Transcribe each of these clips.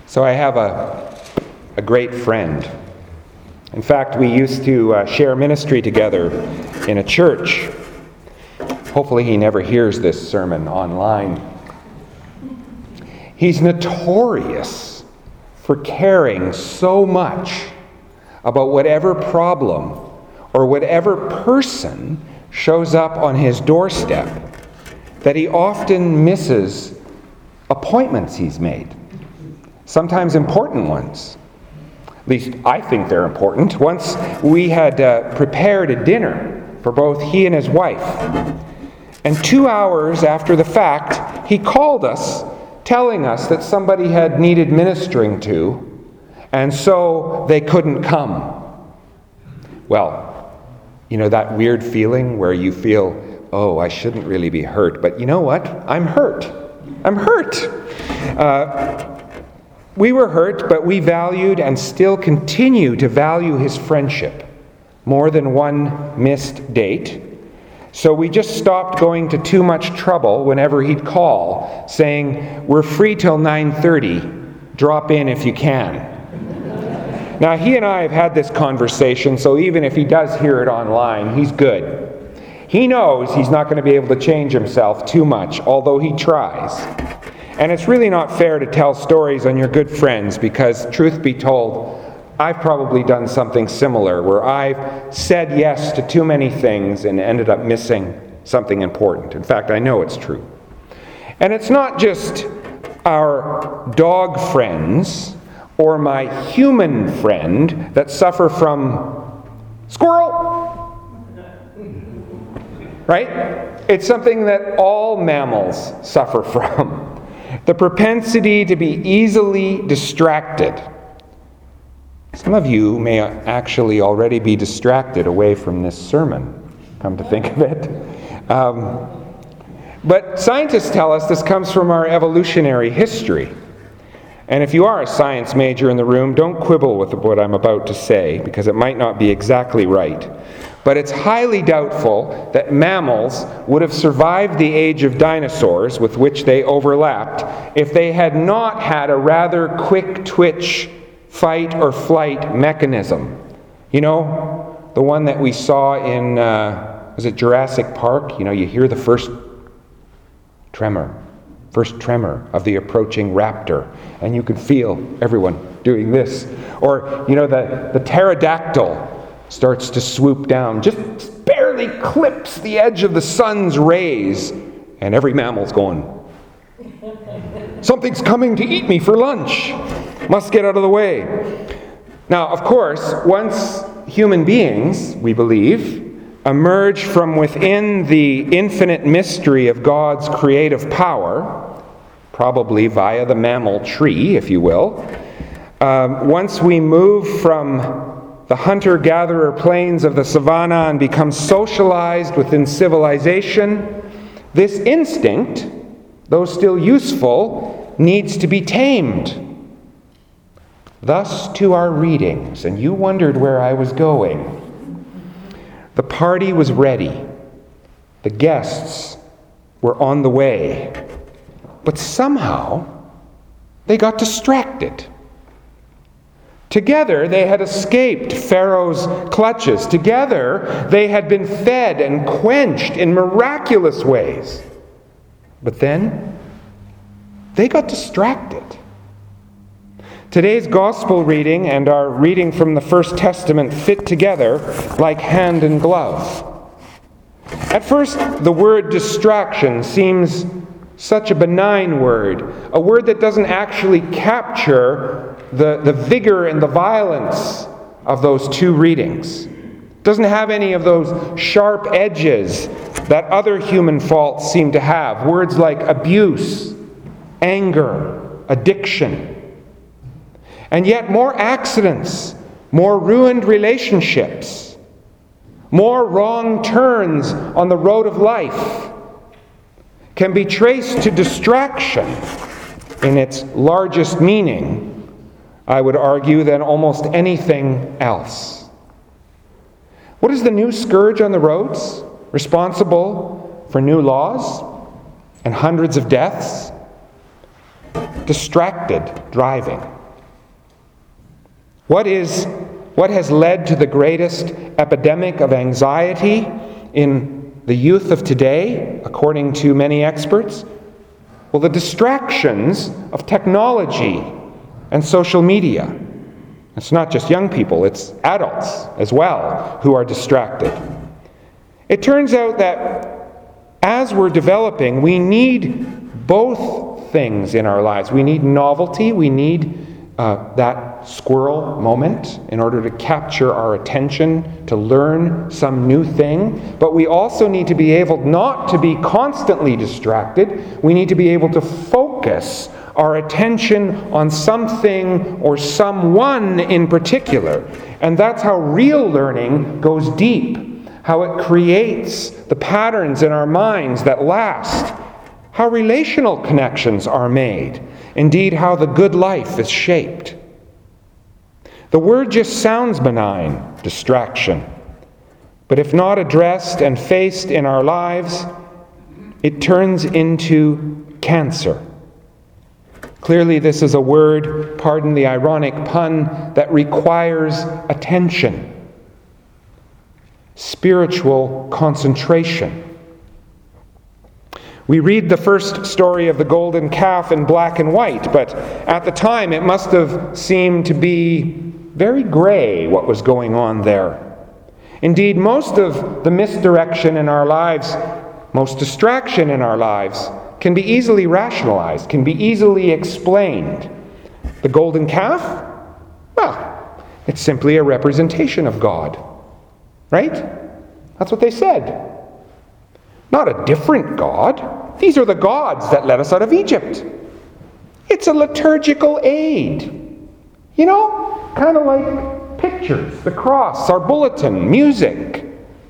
So I have a great friend. In fact, we used to share ministry together in a church. Hopefully he never hears this sermon online. He's notorious for caring so much about whatever problem or whatever person shows up on his doorstep that he often misses appointments he's made. Sometimes important ones. At least I think they're important. Once we had prepared a dinner for both he and his wife. And 2 hours after the fact, he called us telling us that somebody had needed ministering to, and so they couldn't come. Well, you know that weird feeling where you feel, oh, I shouldn't really be hurt, but you know what? I'm hurt. I'm hurt. We were hurt, but we valued and still continue to value his friendship more than one missed date. So we just stopped going to too much trouble whenever he'd call, saying, we're free till 9:30. Drop in if you can. Now, he and I have had this conversation, so even if he does hear it online, he's good. He knows he's not going to be able to change himself too much, although he tries. And it's really not fair to tell stories on your good friends because, truth be told, I've probably done something similar where I've said yes to too many things and ended up missing something important. In fact, I know it's true. And it's not just our dog friends or my human friend that suffer from squirrel. Right? It's something that all mammals suffer from. The propensity to be easily distracted. Some of you may actually already be distracted away from this sermon, come to think of it. But scientists tell us this comes from our evolutionary history. And if you are a science major in the room, don't quibble with what I'm about to say, because it might not be exactly right. But it's highly doubtful that mammals would have survived the age of dinosaurs with which they overlapped if they had not had a rather quick twitch fight or flight mechanism. You know, the one that we saw in, was it Jurassic Park? You know, you hear the first tremor of the approaching raptor, and you can feel everyone doing this. Or, you know, the pterodactyl starts to swoop down, just barely clips the edge of the sun's rays, and every mammal's going, something's coming to eat me for lunch. Must get out of the way. Now, of course, once human beings, we believe, emerge from within the infinite mystery of God's creative power, probably via the mammal tree, if you will, once we move from the hunter-gatherer plains of the savannah and become socialized within civilization, this instinct, though still useful, needs to be tamed. Thus to our readings, and you wondered where I was going. The party was ready. The guests were on the way. But somehow, they got distracted. Together, they had escaped Pharaoh's clutches. Together, they had been fed and quenched in miraculous ways. But then, they got distracted. Today's gospel reading and our reading from the First Testament fit together like hand and glove. At first, the word distraction seems such a benign word, a word that doesn't actually capture the vigor and the violence of those two readings. It doesn't have any of those sharp edges that other human faults seem to have. Words like abuse, anger, addiction. And yet more accidents, more ruined relationships, more wrong turns on the road of life can be traced to distraction in its largest meaning, I would argue, than almost anything else. What is the new scourge on the roads, responsible for new laws and hundreds of deaths? distracted driving. What has led to the greatest epidemic of anxiety in the youth of today, according to many experts? Well, the distractions of technology and social media. It's not just young people, it's adults as well who are distracted. It turns out that as we're developing, we need both things in our lives. We need novelty, we need that squirrel moment in order to capture our attention, to learn some new thing. But we also need to be able not to be constantly distracted. We need to be able to focus our attention on something or someone in particular. And that's how real learning goes deep, how it creates the patterns in our minds that last, how relational connections are made, indeed how the good life is shaped. The word just sounds benign, distraction. But if not addressed and faced in our lives, it turns into cancer. Clearly, this is a word, pardon the ironic pun, that requires attention, spiritual concentration. We read the first story of the golden calf in black and white, but at the time it must have seemed to be very gray what was going on there. Indeed, most of the misdirection in our lives, most distraction in our lives, can be easily rationalized, can be easily explained. The golden calf? Well, it's simply a representation of God. Right? That's what they said. Not a different God. These are the gods that led us out of Egypt. It's a liturgical aid. You know, kind of like pictures, the cross, our bulletin, music.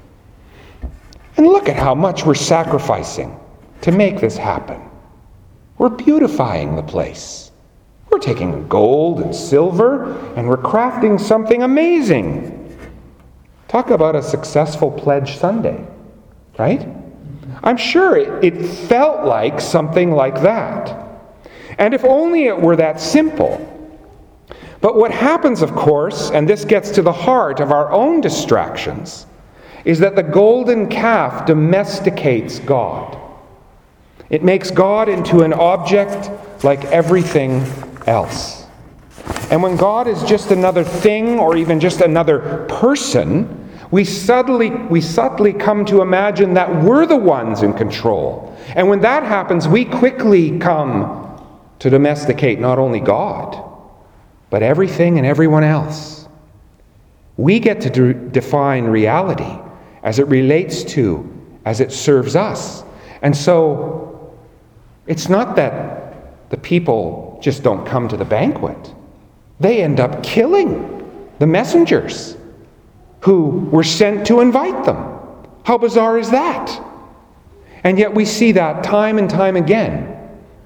And look at how much we're sacrificing to make this happen. We're beautifying the place. We're taking gold and silver and we're crafting something amazing. Talk about a successful Pledge Sunday, right? I'm sure it felt like something like that. And if only it were that simple. But what happens, of course, and this gets to the heart of our own distractions, is that the golden calf domesticates God. It makes God into an object like everything else. And when God is just another thing or even just another person, we subtly come to imagine that we're the ones in control. And when that happens, we quickly come to domesticate not only God, but everything and everyone else. We get to define reality as it relates to, as it serves us. And so, it's not that the people just don't come to the banquet. They end up killing the messengers who were sent to invite them. How bizarre is that? And yet we see that time and time again.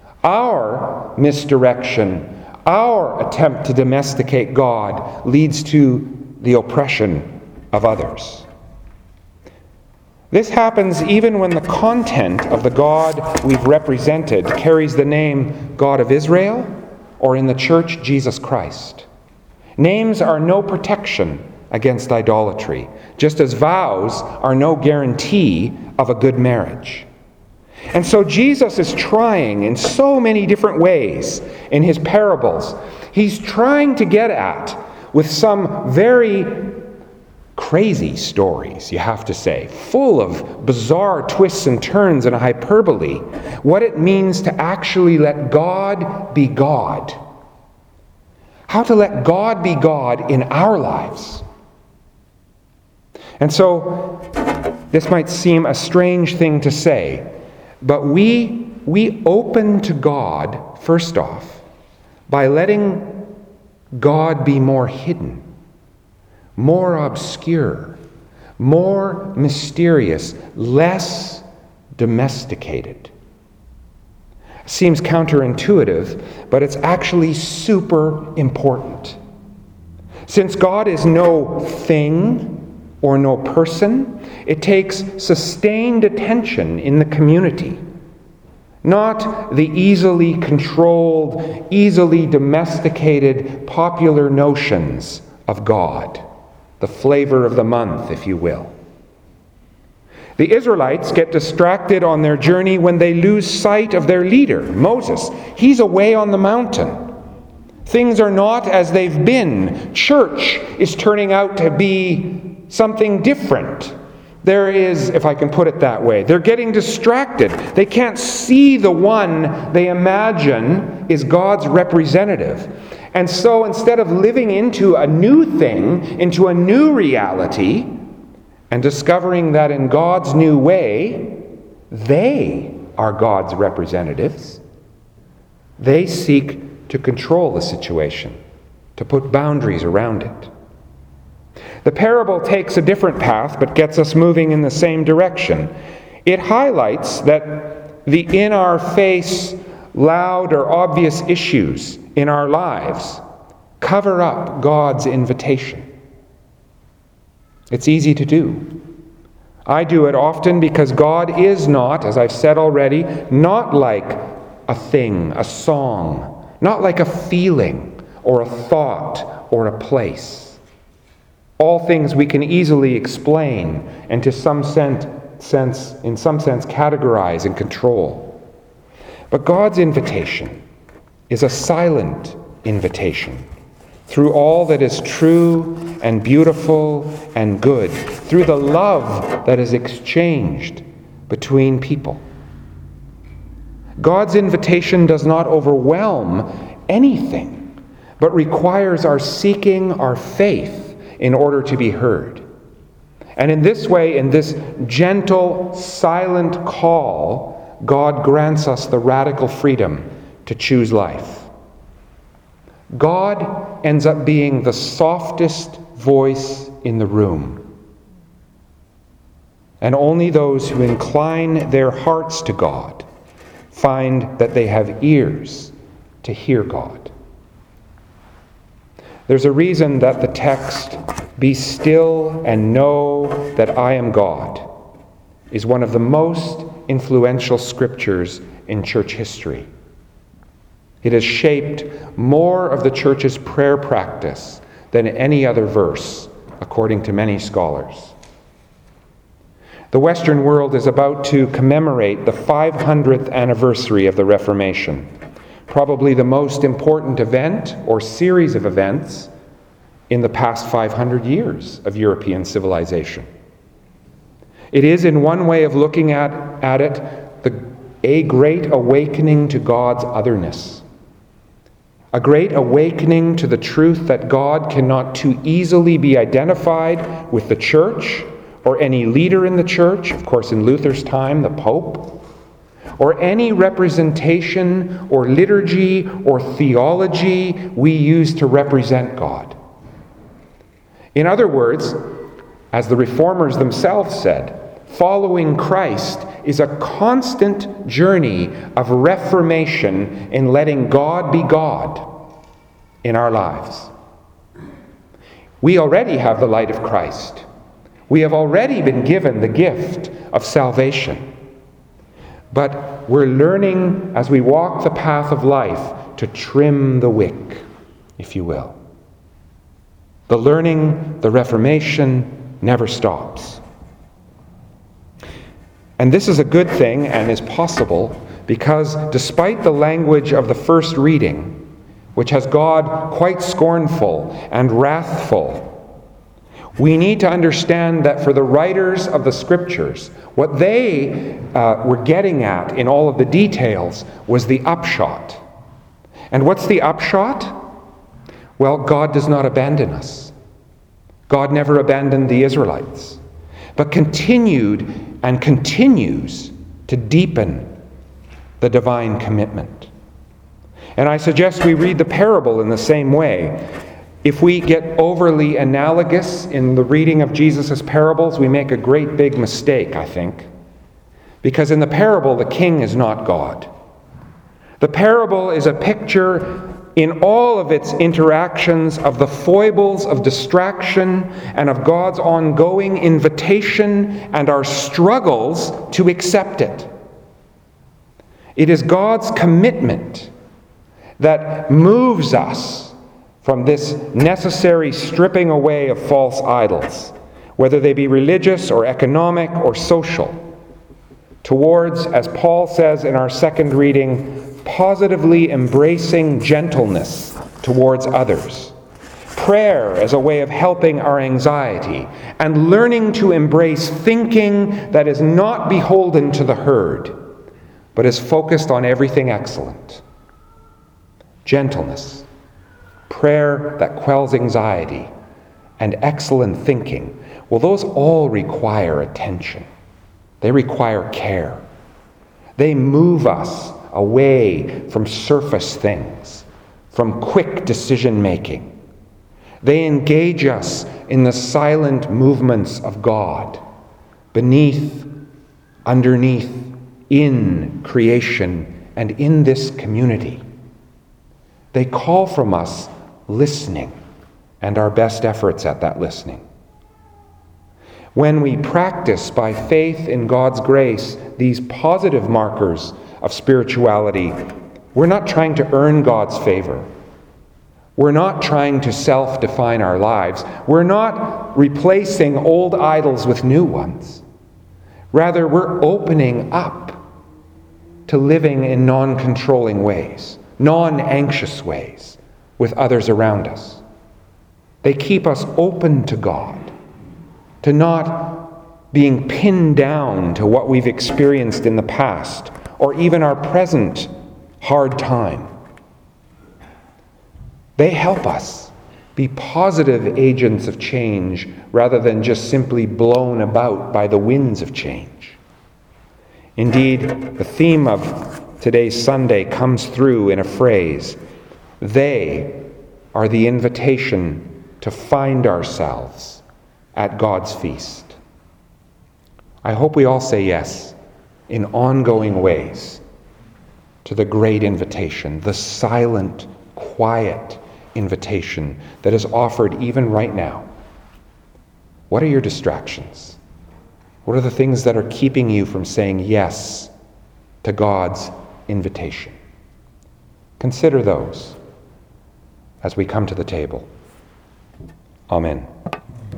Our misdirection, our attempt to domesticate God leads to the oppression of others. This happens even when the content of the God we've represented carries the name God of Israel, or in the church, Jesus Christ. Names are no protection against idolatry, just as vows are no guarantee of a good marriage. And so Jesus is trying in so many different ways in his parables. He's trying to get at, with some very crazy stories, you have to say, full of bizarre twists and turns and hyperbole, what it means to actually let God be God. How to let God be God in our lives. And so, this might seem a strange thing to say, but we open to God, first off, by letting God be more hidden, more obscure, more mysterious, less domesticated. Seems counterintuitive, but it's actually super important. Since God is no thing or no person, it takes sustained attention in the community. not the easily controlled, easily domesticated popular notions of God, the flavor of the month, if you will. The Israelites get distracted on their journey when they lose sight of their leader, Moses. He's away on the mountain. Things are not as they've been. Church is turning out to be something different. There is, if I can put it that way, they're getting distracted. They can't see the one they imagine is God's representative. And so instead of living into a new thing, into a new reality, and discovering that in God's new way, they are God's representatives, they seek to control the situation, to put boundaries around it. The parable takes a different path, but gets us moving in the same direction. It highlights that the in-our-face, loud or obvious issues in our lives cover up God's invitation. It's easy to do. I do it often because God is not, as I've said already, not like a thing, a song, not like a feeling or a thought or a place. All things we can easily explain and in some sense categorize and control. But God's invitation is a silent invitation through all that is true and beautiful and good, through the love that is exchanged between people. God's invitation does not overwhelm anything, but requires our seeking our faith in order to be heard. And in this way, in this gentle, silent call, God grants us the radical freedom to choose life. God ends up being the softest voice in the room. And only those who incline their hearts to God find that they have ears to hear God. There's a reason that the text, "Be still and know that I am God," is one of the most influential scriptures in church history. It has shaped more of the church's prayer practice than any other verse, according to many scholars. The Western world is about to commemorate the 500th anniversary of the Reformation, probably the most important event or series of events in the past 500 years of European civilization. It is, in one way of looking at it, a great awakening to God's otherness. A great awakening to the truth that God cannot too easily be identified with the church or any leader in the church, of course in Luther's time, the Pope, or any representation or liturgy or theology we use to represent God. In other words, as the Reformers themselves said, following Christ is a constant journey of reformation in letting God be God in our lives. We already have the light of Christ. We have already been given the gift of salvation. But we're learning as we walk the path of life to trim the wick, if you will. The learning, the reformation never stops. And this is a good thing and is possible because despite the language of the first reading, which has God quite scornful and wrathful, we need to understand that for the writers of the Scriptures, what they were getting at in all of the details was the upshot. And what's the upshot? Well, God does not abandon us. God never abandoned the Israelites, but continued and continues to deepen the divine commitment. And I suggest we read the parable in the same way. If we get overly analogous in the reading of Jesus' parables, we make a great big mistake, I think. Because in the parable, the king is not God. The parable is a picture in all of its interactions of the foibles of distraction and of God's ongoing invitation and our struggles to accept it. It is God's commitment that moves us from this necessary stripping away of false idols, whether they be religious or economic or social, towards, as Paul says in our second reading, positively embracing gentleness towards others. Prayer as a way of helping our anxiety, and learning to embrace thinking that is not beholden to the herd, but is focused on everything excellent. Gentleness, prayer that quells anxiety, and excellent thinking, well, those all require attention. They require care. They move us away from surface things, from quick decision-making. They engage us in the silent movements of God, beneath, underneath, in creation, and in this community. They call from us listening and our best efforts at that listening. When we practice by faith in God's grace these positive markers of spirituality, we're not trying to earn God's favor. We're not trying to self-define our lives. We're not replacing old idols with new ones. Rather, we're opening up to living in non-controlling ways, non-anxious ways with others around us. They keep us open to God, to not being pinned down to what we've experienced in the past or even our present hard time. They help us be positive agents of change rather than just simply blown about by the winds of change. Indeed, the theme of today's Sunday comes through in a phrase. They are the invitation to find ourselves at God's feast. I hope we all say yes in ongoing ways to the great invitation, the silent, quiet invitation that is offered even right now. What are your distractions? What are the things that are keeping you from saying yes to God's invitation? Consider those as we come to the table. Amen.